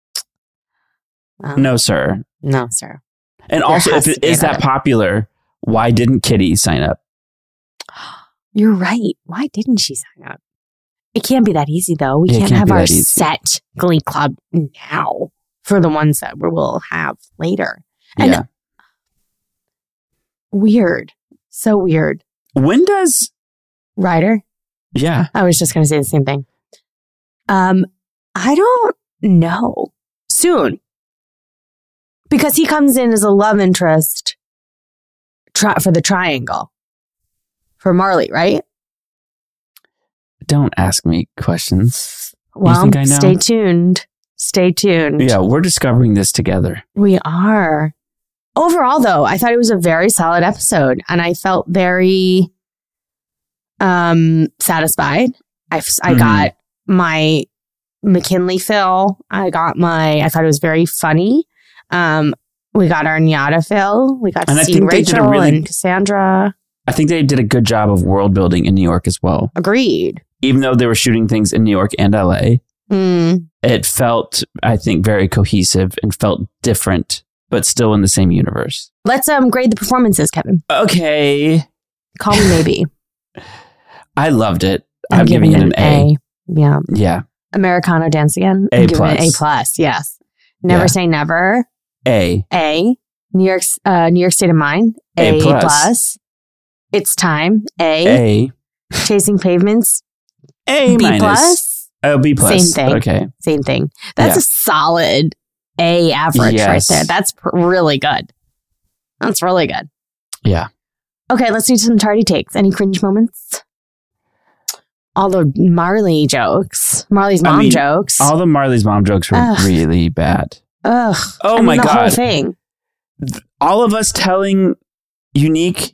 Um, No, sir. No, sir. And There also, has if to it be is that another. popular, why didn't Kitty sign up? You're right. Why didn't she sign up? It can't be that easy, though. We It can't, can't have be our that easy. set Glee Club now for the ones that we will have later. And Yeah. weird. So weird. When does... Ryder? Yeah. I was just going to say the same thing. Um, I don't know. Soon. Because he comes in as a love interest tri- for the triangle. For Marley, right? Don't ask me questions. Well, think I know? stay tuned. Stay tuned. Yeah, we're discovering this together. We are. Overall, though, I thought it was a very solid episode, and I felt very um, satisfied. I, I Mhm. got my McKinley fill. I got my. I thought it was very funny. Um, we got our Nyada fill. We got to And I see think they did a Rachel really- and Cassandra. I think they did a good job of world building in New York as well. Agreed. Even though they were shooting things in New York and L A, Mm, it felt, I think, very cohesive and felt different, but still in the same universe. let's um grade the performances, Kevin. Okay. Call me maybe. I loved it. I'm, giving, it an A. Yeah. Yeah. Americano Dance Again. A I'm giving it plus. A plus. Yes. Never Yeah. Say Never. A. A. New York's uh, New York State of Mind. A A, plus. plus. It's Time. A. A. Chasing Pavements. A B minus. plus. Oh, B plus. Same thing. Okay. Same thing. That's Yeah. a solid A average Yes. right there. That's pr- really good. That's really good. Yeah. Okay, let's do some tardy takes. Any cringe moments? All the Marley jokes. Marley's I mom mean, jokes. All the Marley's mom jokes were Ugh. really bad. Ugh. Oh I mean, my the whole God. thing. All of us telling Unique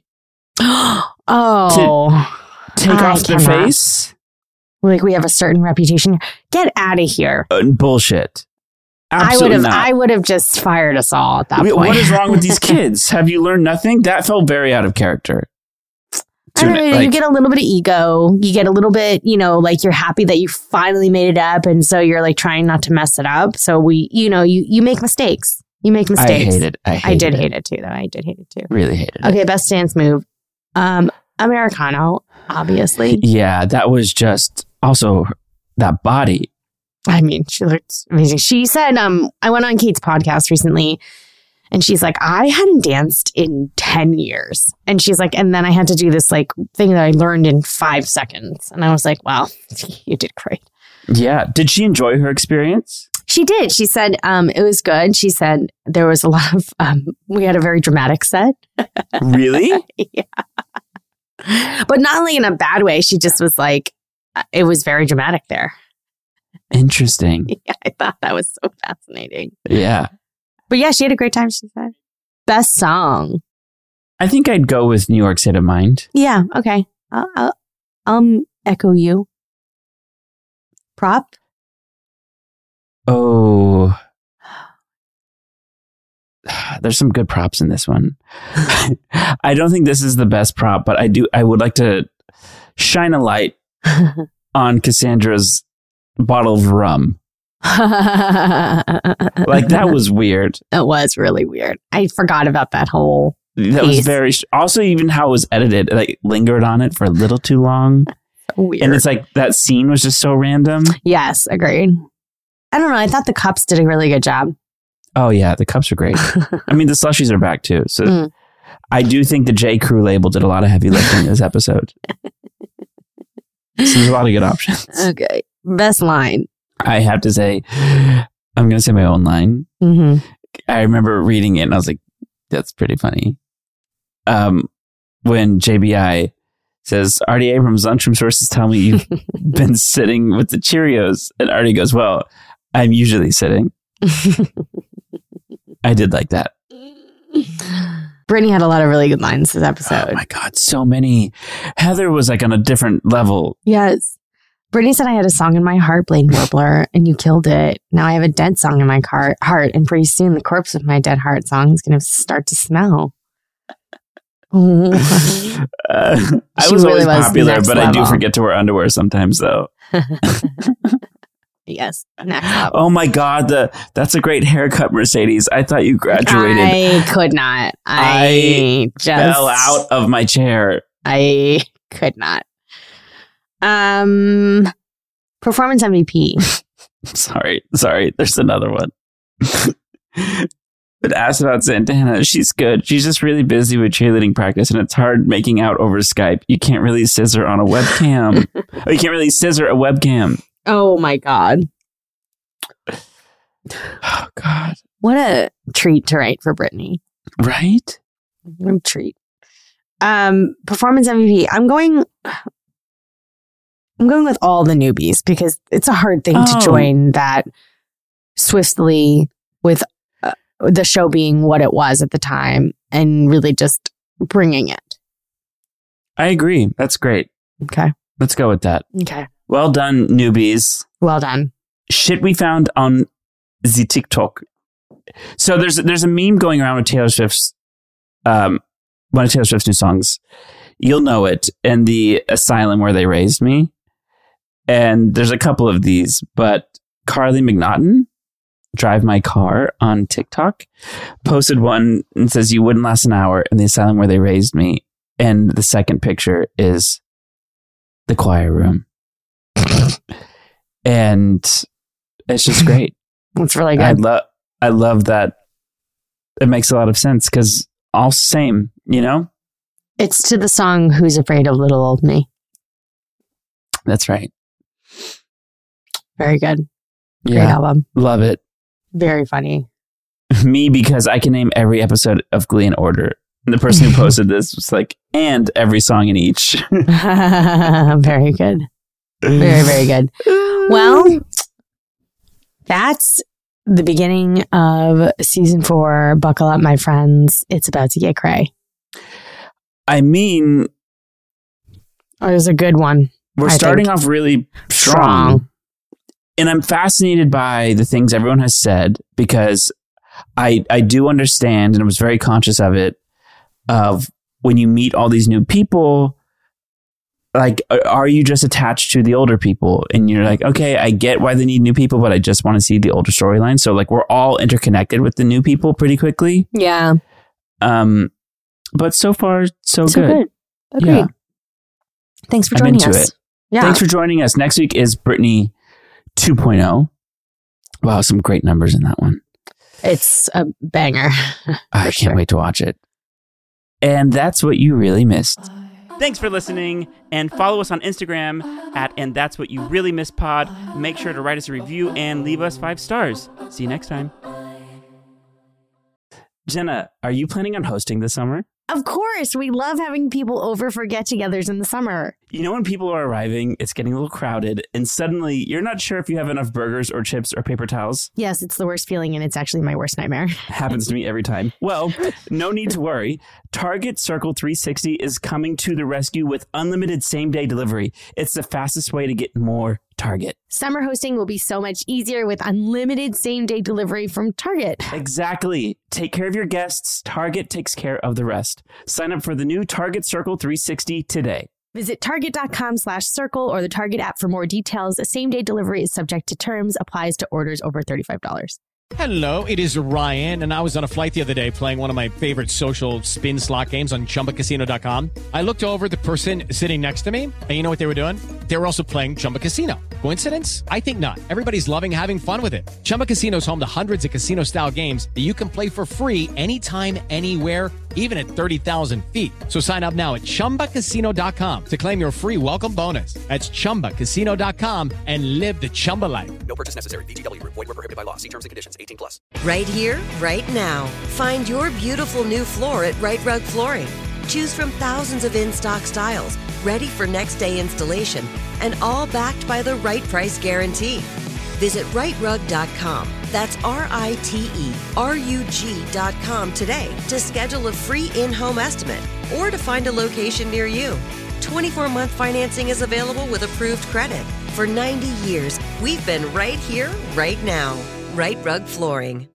Oh. take I off their cannot. face. Like we have a certain reputation. Get out of here. Uh, bullshit. I would Absolutely have not. I would have just fired us all at that We- point. what is wrong with these kids? Have you learned nothing? That felt very out of character. I don't know, like- you get a little bit of ego. You get a little bit, you know, like you're happy that you finally made it up, and so you're like trying not to mess it up. So we, you know, you you make mistakes. You make I mistakes. hate it. I, I hated did it. hate it too, though. I did hate it too. Really hated it. Okay, best dance move. Um, Americano, obviously. Yeah, that was just also that body. I mean, she looked amazing. She said, um, I went on Kate's podcast recently, and she's like, I hadn't danced in ten years. And she's like, and then I had to do this like thing that I learned in five seconds. And I was like, wow, you did great. Yeah. Did she enjoy her experience? She did. She said um, it was good. She said there was a lot of, um, we had a very dramatic set. Really? Yeah. But not only in a bad way, she just was like, it was very dramatic there. Interesting. Yeah, I thought that was so fascinating. Yeah. But yeah, she had a great time, she said. Best song. I think I'd go with New York State of Mind. Yeah, okay. I'll, I'll, I'll echo you. Prop? Oh. There's some good props in this one. I don't think this is the best prop, but I do I would like to shine a light on Cassandra's bottle of rum. Like, that was weird. It was really weird. I forgot about that whole That piece. was very... Also, even how it was edited, like, lingered on it for a little too long. Weird. And it's like, that scene was just so random. Yes, agreed. I don't know. I thought the cups did a really good job. Oh, yeah. The cups are great. I mean, the slushies are back, too. So Mm. I do think the J. Crew label did a lot of heavy lifting in this episode. So there's a lot of good options. Okay. Best line. I have to say, I'm going to say my own line. Mm-hmm. I remember reading it and I was like, that's pretty funny. Um, when J B I says, Artie Abrams, lunchroom sources tell me you've been sitting with the Cheerios. And Artie goes, well, I'm usually sitting. I did like that. Brittany had a lot of really good lines this episode. Oh my God, so many. Heather was like on a different level. Yes. Brittany said I had a song in my heart, Blaine Warbler, and you killed it. Now I have a dead song in my car- heart, and pretty soon the corpse of my dead heart song is going to start to smell. uh, I She was really always was popular, next but I do level. forget to wear underwear sometimes, though. Yes. Next level. Oh my God, the that's a great haircut, Mercedes. I thought you graduated. I could not. I, I just fell out of my chair. I could not. Um, performance M V P. Sorry, sorry. There's another one. But asked about Santana. She's good. She's just really busy with cheerleading practice, and it's hard making out over Skype. You can't really scissor on a webcam. Oh, you can't really scissor a webcam. Oh my God. Oh God. What a treat to write for Brittany. Right? What a treat. Um, performance M V P. I'm going. I'm going with all the newbies because it's a hard thing Oh. to join that swiftly with uh, the show being what it was at the time and really just bringing it. I agree. That's great. Okay. Let's go with that. Okay. Well done, newbies. Well done. Shit we found on the TikTok. So there's there's a meme going around with Taylor Swift's um one of Taylor Swift's new songs. You'll know it, and the asylum where they raised me. And there's a couple of these, but Carly McNaughton, Drive My Car on TikTok, posted one and says, you wouldn't last an hour in the asylum where they raised me. And the second picture is the choir room. And it's just great. That's really I good. love I love that. It makes a lot of sense because all same, you know? It's to the song Who's Afraid of Little Old Me. That's right. Very good. Great Yeah. album. Love it. Very funny. Me, because I can name every episode of Glee in order. And the person who posted this was like, and every song in each. Very good. Very, very good. Well, that's the beginning of season four. Buckle up, my friends. It's about to get cray. I mean, Oh, it was a good one. we're I starting think. off really strong. Strong. And I'm fascinated by the things everyone has said because I I do understand and I was very conscious of it, of when you meet all these new people, like, are you just attached to the older people? And you're like, okay, I get why they need new people, but I just want to see the older storyline. So like, we're all interconnected with the new people pretty quickly. Yeah. Um, but so far, so, So good. good. Agreed. Yeah. Thanks for I'm joining into us. it. Yeah. Thanks for joining us. Next week is Brittany two point oh. Wow, some great numbers in that one. It's a banger. I can't sure. wait to watch it. And that's what you really missed. Thanks for listening, and follow us on Instagram at And That's What You Really Missed Pod. Make sure to write us a review and leave us five stars. See you next time. Jenna, are you planning on hosting this summer? Of course. We love having people over for get-togethers in the summer. You know, when people are arriving, it's getting a little crowded, and suddenly you're not sure if you have enough burgers or chips or paper towels. Yes, it's the worst feeling, and it's actually my worst nightmare. Happens to me every time. Well, no need to worry. Target Circle three sixty is coming to the rescue with unlimited same-day delivery. It's the fastest way to get more Target. Summer hosting will be so much easier with unlimited same-day delivery from Target. Exactly. Take care of your guests. Target takes care of the rest. Sign up for the new Target Circle three sixty today. Visit target.com slash circle or the Target app for more details. Same-day delivery is subject to terms, applies to orders over thirty-five dollars. Hello, it is Ryan, and I was on a flight the other day playing one of my favorite social spin slot games on Chumba Casino dot com. I looked over at the person sitting next to me, and you know what they were doing? They were also playing Chumba Casino. Coincidence? I think not. Everybody's loving having fun with it. Chumba Casino is home to hundreds of casino-style games that you can play for free anytime, anywhere, even at thirty thousand feet. So sign up now at Chumba Casino dot com to claim your free welcome bonus. That's Chumba Casino dot com and live the Chumba life. No purchase necessary. V G W. Void where prohibited by law. See terms and conditions. eighteen plus. Right here, right now. Find your beautiful new floor at Right Rug Flooring. Choose from thousands of in-stock styles, ready for next day installation, and all backed by the right price guarantee. Visit right rug dot com. That's R I T E R U G dot com today to schedule a free in-home estimate or to find a location near you. twenty-four month financing is available with approved credit. For ninety years, we've been right here, right now. Right Rug Flooring.